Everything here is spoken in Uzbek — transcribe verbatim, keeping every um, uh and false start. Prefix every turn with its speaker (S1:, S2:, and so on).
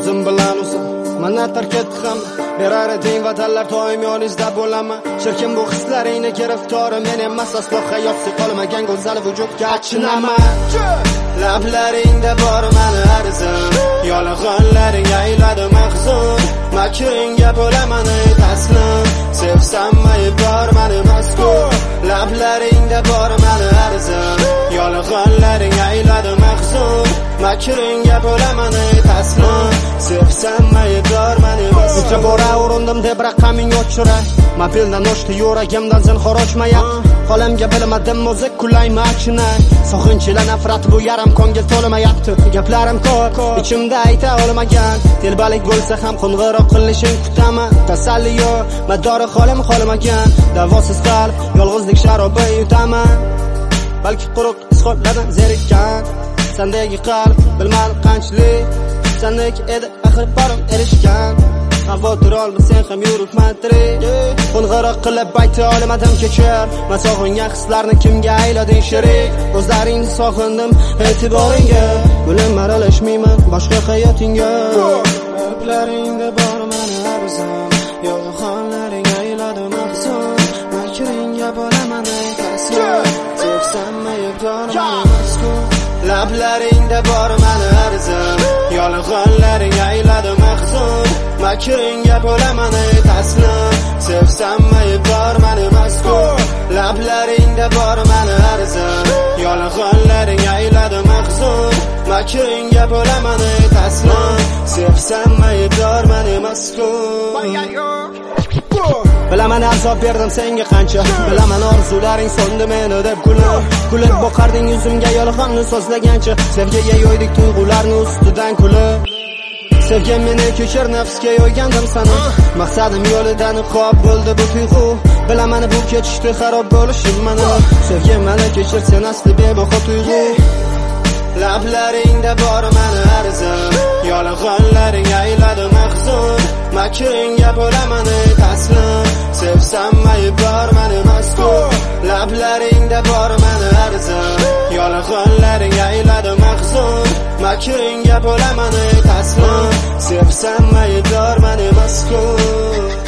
S1: o'zim bilan o'zim mana tark etdi ham berar eding va'dalar doim yoningizda bo'laman shirkin bu hislaringni giriftori men emas aslo hayotsi qolmagan go'zal vujudga achinaman lablaringda bor mani arzim yolg'onlaring ayladi mahzun makringga bo'laman ey taslim sevsam aybdor mani mazkur lablaringda bor mani arzim yolg'onlaring ayladi mahzun makringga bo'laman ey taslim sevsam aybdor mani mazkur necha bora urindim deb raqaming o'chiray mobildan o'chdi yuragimdan zinhor ochmayapti qo'limga bilmadim muzik kulaymi achinay sog'inchila nafrat bu yarim ko'ngil to'lmayapti gaplarim ko'p ichimda ayta olmagan telbalik bo'lsa ham qo'ng'iroq qilishing kutaman tasalli yo'q madori holim qolmagan davosiz qalb yolg'izlik sharobi yutaman balki quruq isqotlardan zerikkan sendagi qalb bilmadi qanchalik sendagi edi axir borim erishgan xavotir olma sen ham yuribman tirik qo'ng'iroq qilib ayta olmadim kechir men sog'ingan hislarni kimga aylading sherik o'zlaringni sog'indim e'tiboringga bilim aralashmayman boshqa hayotingga lablaringda bor mani arzim yolg'onlaring ayladi mahzun makringga bo'laman ey taslim sevsam aybdor mani mazkur lablaringda bor mani arzim yolg'onlaring ayladi mahzun makringga bo'laman ey taslim sevsam aybdor mani mazkur lablaringda bor mani arzim yolg'onlaring ayladi mahzun makringga bo'laman ey taslim sevsam aybdor mani mazkur bilaman azob berdim senga qancha bilaman orzularing so'ndi meni deb kulib kulib boqarding yuzimga yolg'onni so'zlagancha sevgiga yo'ydik tuyg'ularni ustidan kulib sevgim meni kechir nafsga yo'ygandim sani maqsadim yo'lidan niqob bo'ldi bu tuyg'u bilaman bu ketishdi xarob bo'lishim mana sevgim meni kechir sen asli bebaho tuyg'u lablaringda bor mani arzim yolg'onlaring ayladi mahzun makringga bo'laman ey taslim sevsam aybdor mani mazkur lablaringda bor mani arzim yolg'onlaring ayladi mahzun makringga bo'laman ey taslim sevsam aybdor mani mazkur